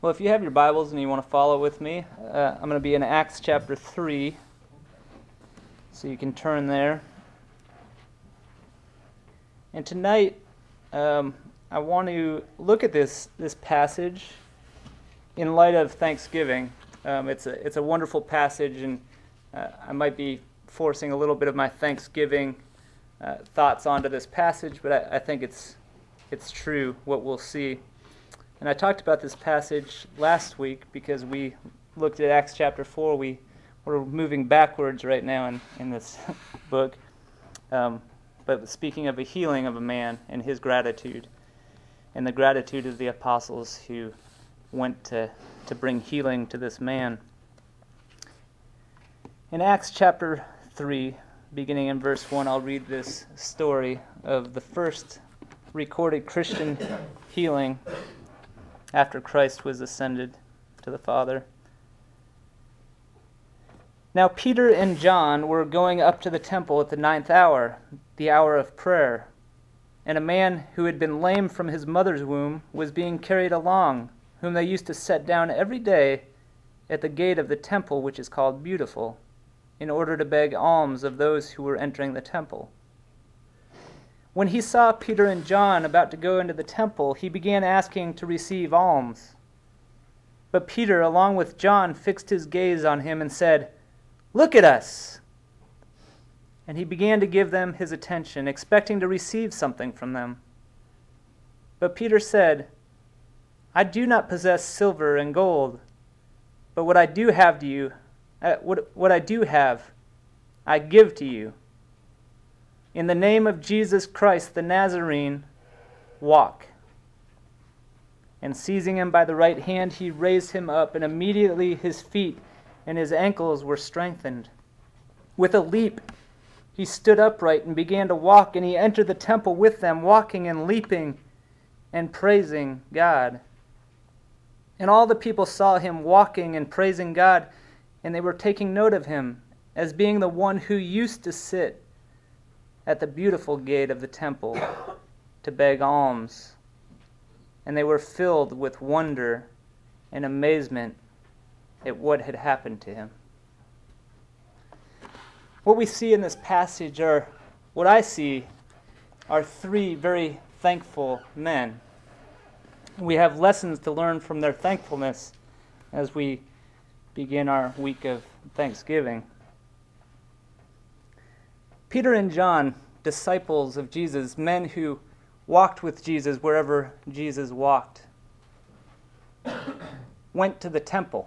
Well, if you have your Bibles and you want to follow with me, I'm going to be in Acts chapter 3, so you can turn there. And tonight, I want to look at this passage in light of Thanksgiving. It's a wonderful passage, and I might be forcing a little bit of my Thanksgiving thoughts onto this passage, but I think it's true what we'll see. And I talked about this passage last week because we looked at Acts chapter 4. We're moving backwards right now in this book. But speaking of a healing of a man and his gratitude, and the gratitude of the apostles who went to bring healing to this man. In Acts chapter 3, beginning in verse 1, I'll read this story of the first recorded Christian healing after Christ was ascended to the Father. Now Peter and John were going up to the temple at the 9th hour, the hour of prayer, and a man who had been lame from his mother's womb was being carried along, whom they used to set down every day at the gate of the temple, which is called Beautiful, in order to beg alms of those who were entering the temple. When he saw Peter and John about to go into the temple, he began asking to receive alms. But Peter, along with John, fixed his gaze on him and said, "Look at us!" And he began to give them his attention, expecting to receive something from them. But Peter said, "I do not possess silver and gold, but what I do have, I give to you. In the name of Jesus Christ the Nazarene, walk." And seizing him by the right hand, he raised him up, and immediately his feet and his ankles were strengthened. With a leap, he stood upright and began to walk, and he entered the temple with them, walking and leaping and praising God. And all the people saw him walking and praising God, and they were taking note of him as being the one who used to sit at the beautiful gate of the temple to beg alms. And they were filled with wonder and amazement at what had happened to him. What we see in this passage what I see are three very thankful men. We have lessons to learn from their thankfulness as we begin our week of Thanksgiving. Peter and John, disciples of Jesus, men who walked with Jesus wherever Jesus walked, went to the temple.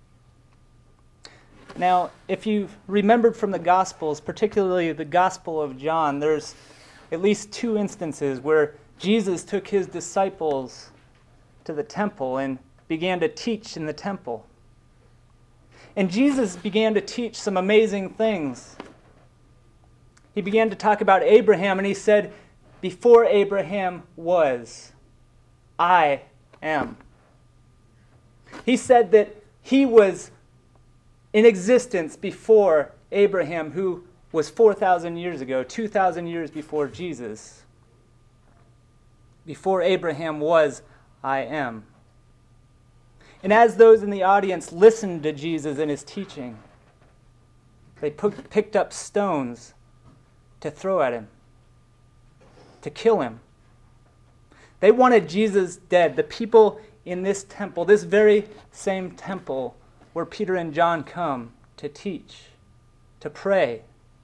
Now, if you've remembered from the Gospels, particularly the Gospel of John, there's at least two instances where Jesus took his disciples to the temple and began to teach in the temple. And Jesus began to teach some amazing things. He began to talk about Abraham, and he said, "Before Abraham was, I am." He said that he was in existence before Abraham, who was 4,000 years ago, 2,000 years before Jesus. Before Abraham was, I am. And as those in the audience listened to Jesus and his teaching, they picked up stones to throw at him, to kill him. They wanted Jesus dead. The people in this temple, this very same temple where Peter and John come to teach, to pray,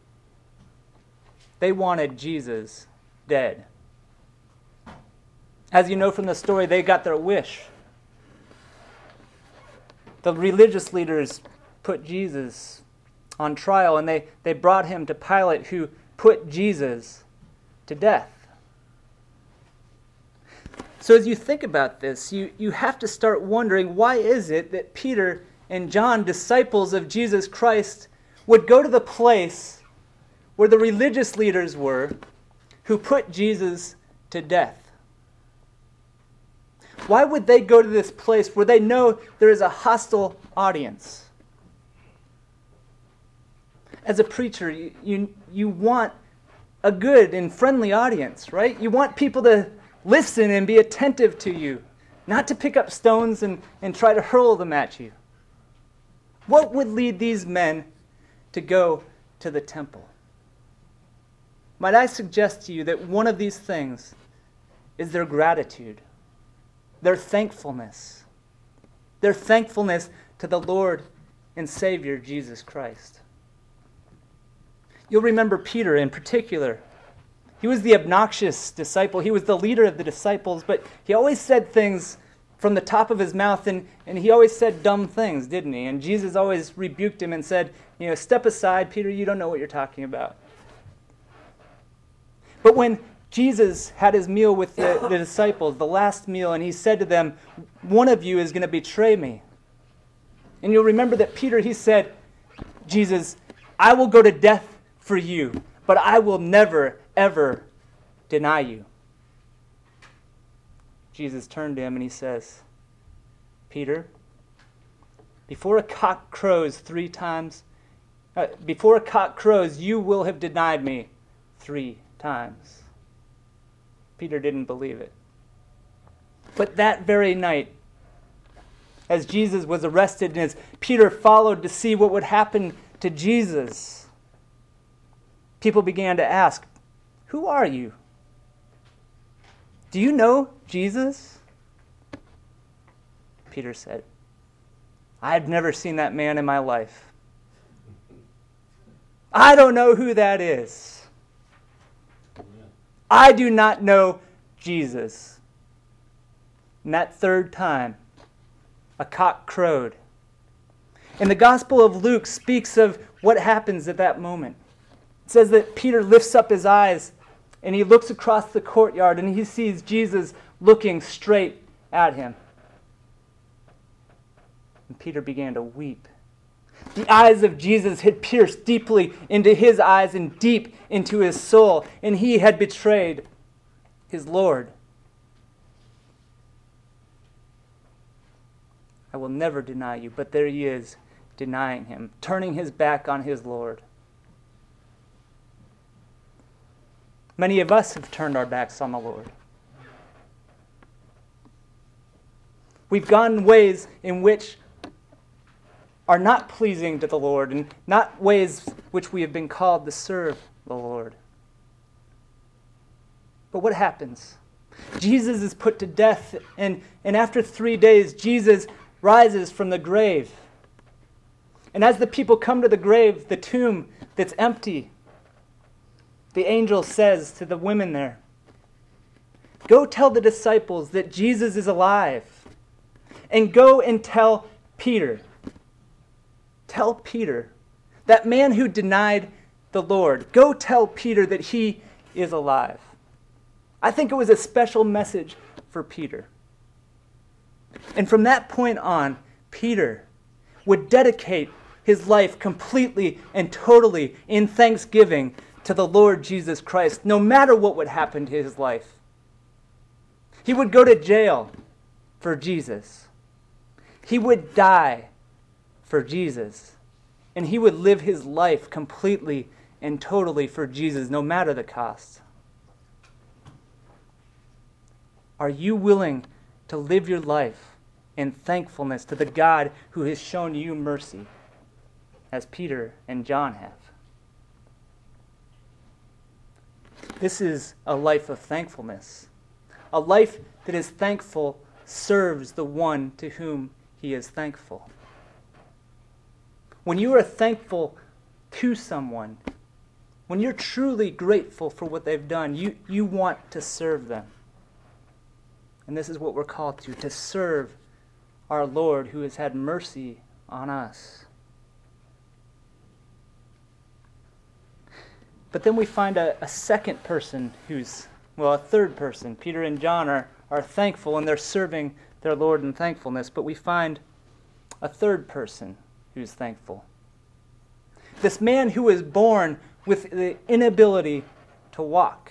they wanted Jesus dead. As you know from the story, they got their wish. The religious leaders put Jesus on trial, and they brought him to Pilate, who put Jesus to death. So as you think about this, you have to start wondering, why is it that Peter and John, disciples of Jesus Christ, would go to the place where the religious leaders were who put Jesus to death? Why would they go to this place where they know there is a hostile audience? As a preacher, you want a good and friendly audience, right? You want people to listen and be attentive to you. not to pick up stones and try to hurl them at you. What would lead these men to go to the temple? Might I suggest to you that one of these things is their gratitude, their thankfulness to the Lord and Savior Jesus Christ. You'll remember Peter in particular. He was the obnoxious disciple. He was the leader of the disciples, but he always said things from the top of his mouth, and he always said dumb things, didn't he? And Jesus always rebuked him and said, step aside, Peter, you don't know what you're talking about. But when Jesus had his meal with the disciples, the last meal, and he said to them, one of you is going to betray me. And you'll remember that Peter, he said, Jesus, I will go to death for you, but I will never, ever deny you. Jesus turned to him and he says, Peter, before a cock crows 3 times, you will have denied me 3 times. Peter didn't believe it. But that very night, as Jesus was arrested and as Peter followed to see what would happen to Jesus, people began to ask, who are you? Do you know Jesus? Peter said, I've never seen that man in my life. I don't know who that is. I do not know Jesus. And that 3rd time, a cock crowed. And the Gospel of Luke speaks of what happens at that moment. It says that Peter lifts up his eyes and he looks across the courtyard and he sees Jesus looking straight at him. And Peter began to weep. The eyes of Jesus had pierced deeply into his eyes and deep into his soul, and he had betrayed his Lord. I will never deny you, but there he is, denying him, turning his back on his Lord. Many of us have turned our backs on the Lord. We've gone ways in which are not pleasing to the Lord and not ways which we have been called to serve the Lord. But what happens? Jesus is put to death, and after 3 days, Jesus rises from the grave. And as the people come to the grave, the tomb that's empty, the angel says to the women there, go tell the disciples that Jesus is alive, and go and tell Peter. Tell Peter, that man who denied the Lord, go tell Peter that he is alive. I think it was a special message for Peter. And from that point on, Peter would dedicate his life completely and totally in thanksgiving to the Lord Jesus Christ, no matter what would happen to his life. He would go to jail for Jesus. He would die for Jesus. And he would live his life completely and totally for Jesus, no matter the cost. Are you willing to live your life in thankfulness to the God who has shown you mercy, as Peter and John have? This is a life of thankfulness. A life that is thankful serves the one to whom he is thankful. When you are thankful to someone, when you're truly grateful for what they've done, you want to serve them. And this is what we're called to serve our Lord who has had mercy on us. But then we find a second person a third person. Peter and John are thankful and they're serving their Lord in thankfulness. But we find a third person who's thankful. This man who was born with the inability to walk.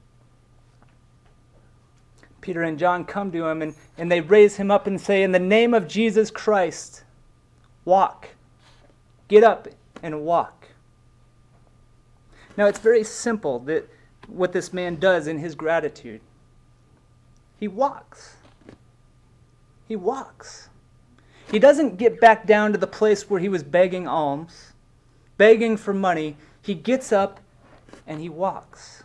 Peter and John come to him and they raise him up and say, in the name of Jesus Christ, walk. Get up and walk. Now it's very simple that what this man does in his gratitude. He walks. He walks. He doesn't get back down to the place where he was begging alms, begging for money. He gets up and he walks.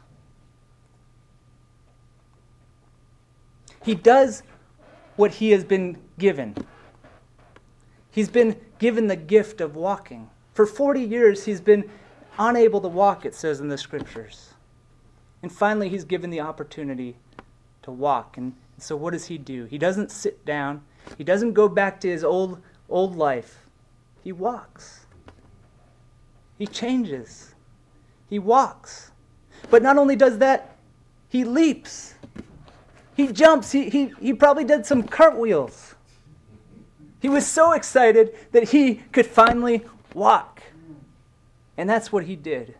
He does what he has been given. He's been given the gift of walking. For 40 years, he's been unable to walk, it says in the scriptures. And finally, he's given the opportunity to walk. And so what does he do? He doesn't sit down. He doesn't go back to his old life. He walks. He changes. He walks. But not only does that, he leaps. He jumps. He probably did some cartwheels. He was so excited that he could finally walk. And that's what he did.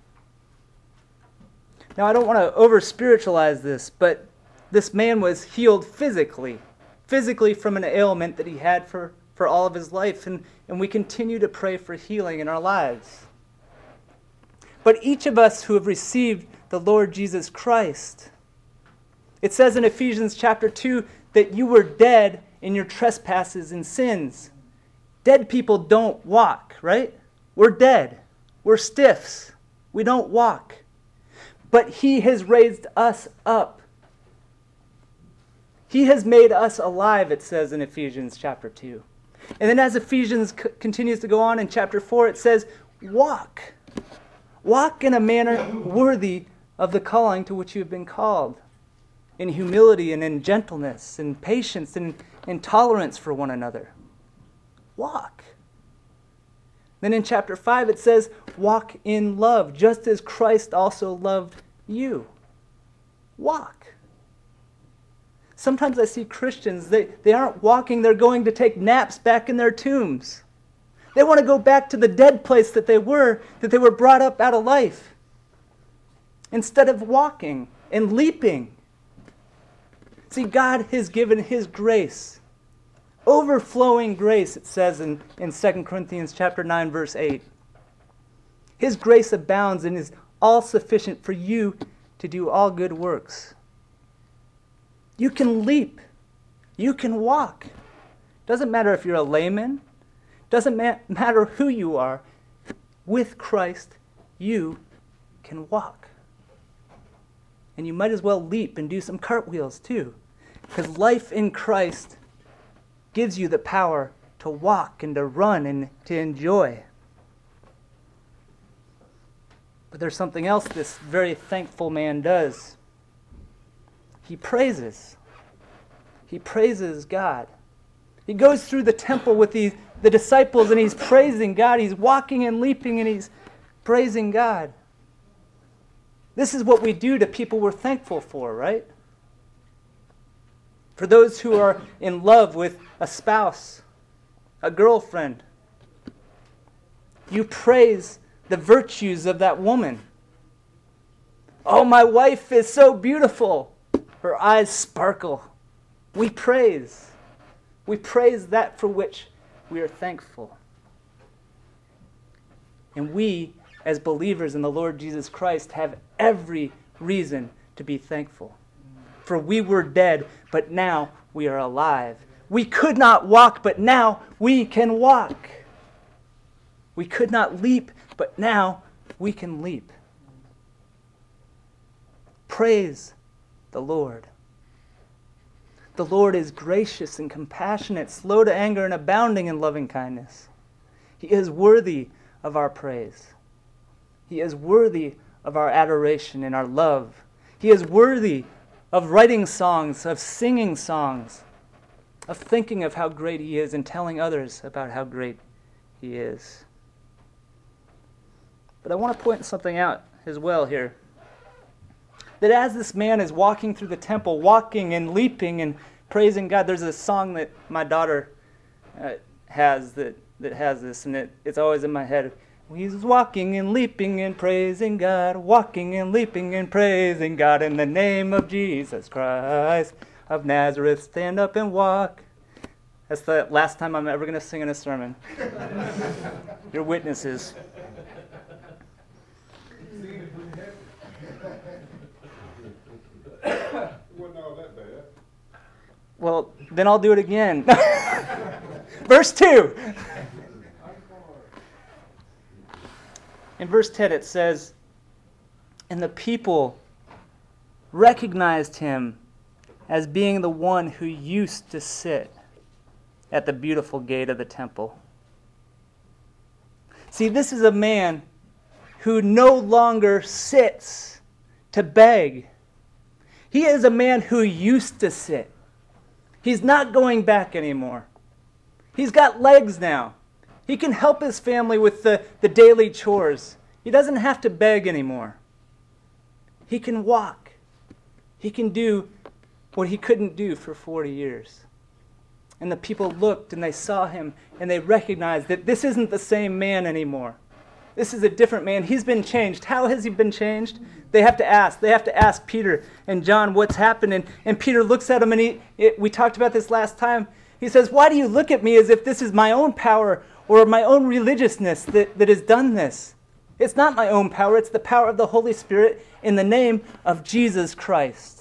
Now, I don't want to over-spiritualize this, but this man was healed physically from an ailment that he had for all of his life. And we continue to pray for healing in our lives. But each of us who have received the Lord Jesus Christ, it says in Ephesians chapter 2 that you were dead in your trespasses and sins. Dead people don't walk, right? We're dead. We're stiffs. We don't walk. But he has raised us up. He has made us alive, it says in Ephesians chapter 2. And then as Ephesians continues to go on in chapter 4, it says, walk. Walk in a manner worthy of the calling to which you have been called, in humility and in gentleness and patience and in tolerance for one another. Walk. Then in chapter 5 it says, walk in love, just as Christ also loved you. Walk. Sometimes I see Christians, they aren't walking, they're going to take naps back in their tombs. They want to go back to the dead place that they were brought up out of life, instead of walking and leaping. See, God has given his grace, overflowing grace, it says in 2 Corinthians chapter 9, verse 8. His grace abounds and is all sufficient for you to do all good works. You can leap. You can walk. Doesn't matter if you're a layman. Doesn't matter who you are. With Christ, you can walk. And you might as well leap and do some cartwheels too. Because life in Christ gives you the power to walk and to run and to enjoy. But there's something else this very thankful man does. He praises. He praises God. He goes through the temple with the disciples and he's praising God. He's walking and leaping and he's praising God. This is what we do to people we're thankful for, right? For those who are in love with a spouse, a girlfriend, you praise the virtues of that woman. Oh, my wife is so beautiful. Her eyes sparkle. We praise. We praise that for which we are thankful. And we, as believers in the Lord Jesus Christ, have every reason to be thankful. For we were dead, but now we are alive. We could not walk, but now we can walk. We could not leap, but now we can leap. Praise the Lord. The Lord is gracious and compassionate, slow to anger and abounding in loving kindness. He is worthy of our praise. He is worthy of our adoration and our love. He is worthy of writing songs, of singing songs, of thinking of how great he is and telling others about how great he is. But I want to point something out as well here. That as this man is walking through the temple, walking and leaping and praising God, there's a song that my daughter has that has this, and it's always in my head. He's walking and leaping and praising God, walking and leaping and praising God in the name of Jesus Christ of Nazareth. Stand up and walk. That's the last time I'm ever going to sing in a sermon. You're witnesses. It wasn't all that bad. Well, then I'll do it again. Verse 2. In verse 10 it says, "And the people recognized him as being the one who used to sit at the beautiful gate of the temple." See, this is a man who no longer sits to beg. He is a man who used to sit. He's not going back anymore. He's got legs now. He can help his family with the daily chores. He doesn't have to beg anymore. He can walk. He can do what he couldn't do for 40 years. And the people looked and they saw him and they recognized that this isn't the same man anymore. This is a different man. He's been changed. How has he been changed? They have to ask. They have to ask Peter and John what's happened. And Peter looks at him and we talked about this last time. He says, "Why do you look at me as if this is my own power or my own religiousness that has done this? It's not my own power. It's the power of the Holy Spirit in the name of Jesus Christ."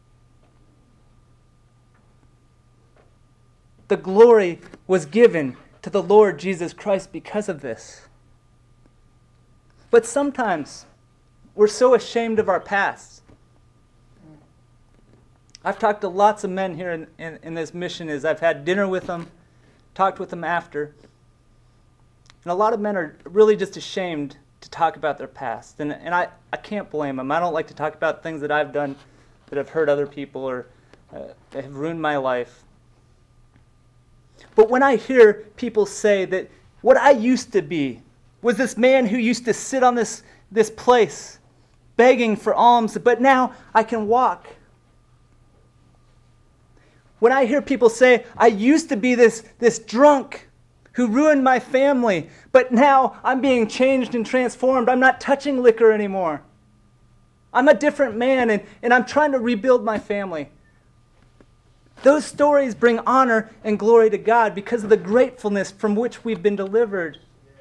The glory was given to the Lord Jesus Christ because of this. But sometimes we're so ashamed of our past. I've talked to lots of men here in this mission as I've had dinner with them, talked with them after. And a lot of men are really just ashamed to talk about their past. And I can't blame them. I don't like to talk about things that I've done that have hurt other people or have ruined my life. But when I hear people say that what I used to be was this man who used to sit on this place begging for alms, but now I can walk. When I hear people say, I used to be this drunk who ruined my family, but now I'm being changed and transformed. I'm not touching liquor anymore. I'm a different man, and I'm trying to rebuild my family. Those stories bring honor and glory to God because of the gratefulness from which we've been delivered.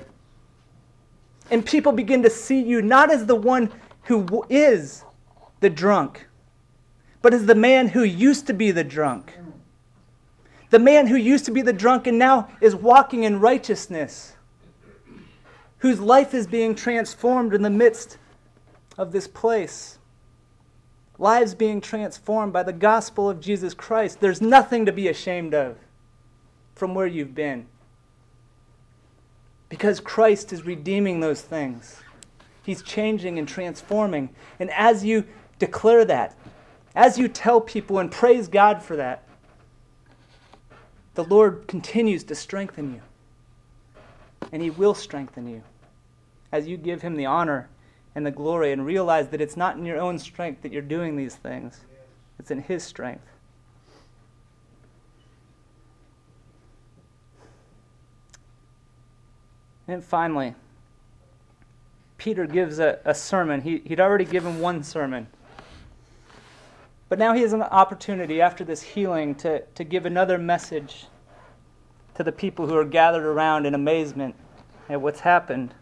And people begin to see you not as the one who is the drunk, but as the man who used to be the drunk. The man who used to be the drunk and now is walking in righteousness, whose life is being transformed in the midst of this place. Lives being transformed by the gospel of Jesus Christ. There's nothing to be ashamed of from where you've been, because Christ is redeeming those things. He's changing and transforming. And as you declare that, as you tell people and praise God for that, the Lord continues to strengthen you. And He will strengthen you as you give Him the honor and the glory and realize that it's not in your own strength that you're doing these things. It's in His strength. And finally, Peter gives a sermon. He'd already given one sermon. But now he has an opportunity after this healing to give another message to the people who are gathered around in amazement at what's happened.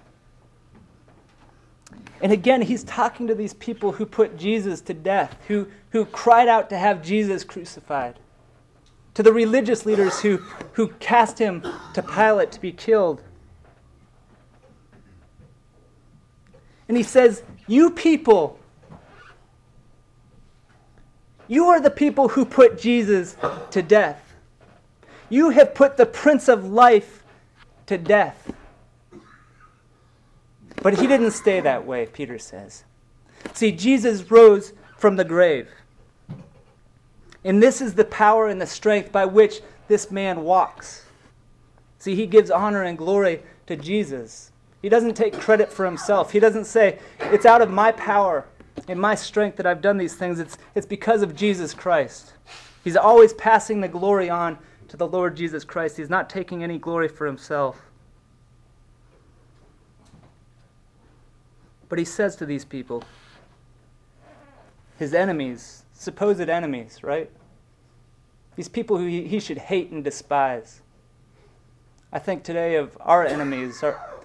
And again, he's talking to these people who put Jesus to death, who cried out to have Jesus crucified, to the religious leaders who cast him to Pilate to be killed. And he says, you people, you are the people who put Jesus to death. You have put the Prince of Life to death. But he didn't stay that way, Peter says. See, Jesus rose from the grave. And this is the power and the strength by which this man walks. See, he gives honor and glory to Jesus. He doesn't take credit for himself. He doesn't say, it's out of my power and my strength that I've done these things. It's because of Jesus Christ. He's always passing the glory on to the Lord Jesus Christ. He's not taking any glory for himself. But he says to these people, his enemies, supposed enemies, right? These people who he should hate and despise. I think today of our enemies,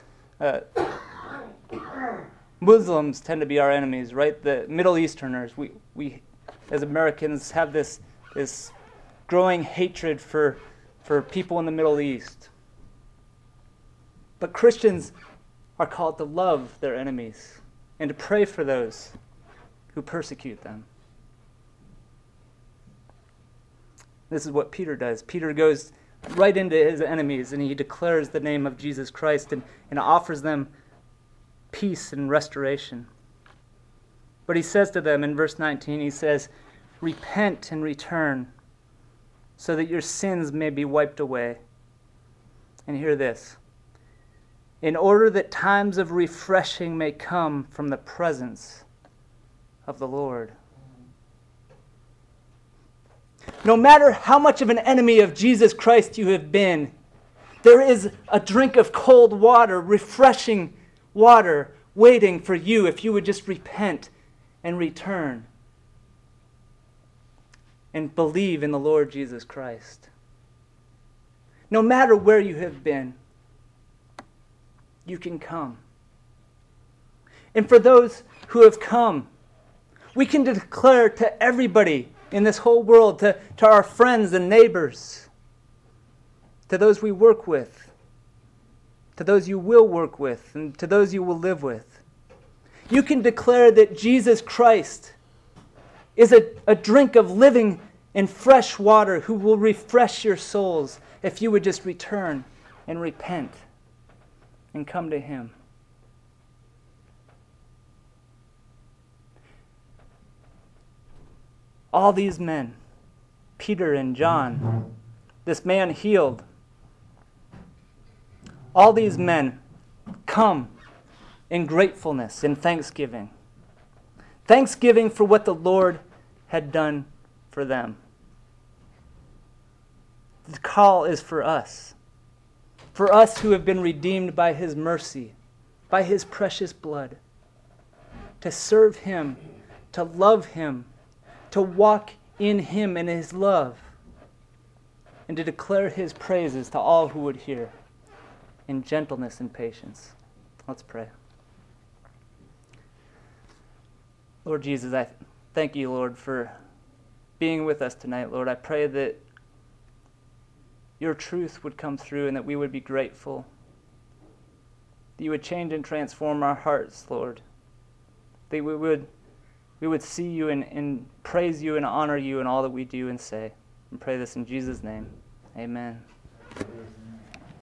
Muslims tend to be our enemies, right? The Middle Easterners. We as Americans have this growing hatred for people in the Middle East. But Christians are called to love their enemies and to pray for those who persecute them. This is what Peter does. Peter goes right into his enemies and he declares the name of Jesus Christ and offers them peace and restoration. But he says to them in verse 19, he says, "Repent and return so that your sins may be wiped away." And hear this. "In order that times of refreshing may come from the presence of the Lord." No matter how much of an enemy of Jesus Christ you have been, there is a drink of cold water, refreshing water, waiting for you if you would just repent and return and believe in the Lord Jesus Christ. No matter where you have been, you can come. And for those who have come, we can declare to everybody in this whole world, to our friends and neighbors, to those we work with, to those you will work with, and to those you will live with. You can declare that Jesus Christ is a drink of living and fresh water who will refresh your souls if you would just return and repent and come to Him. All these men, Peter and John, this man healed, all these men come in gratefulness, in thanksgiving. Thanksgiving for what the Lord had done for them. The call is for us who have been redeemed by His mercy, by His precious blood, to serve Him, to love Him, to walk in Him and His love, and to declare His praises to all who would hear in gentleness and patience. Let's pray. Lord Jesus, I thank you, Lord, for being with us tonight, Lord. I pray that your truth would come through and that we would be grateful, that you would change and transform our hearts, Lord, that we would see you and praise you and honor you in all that we do and say. And pray this in Jesus' name. Amen.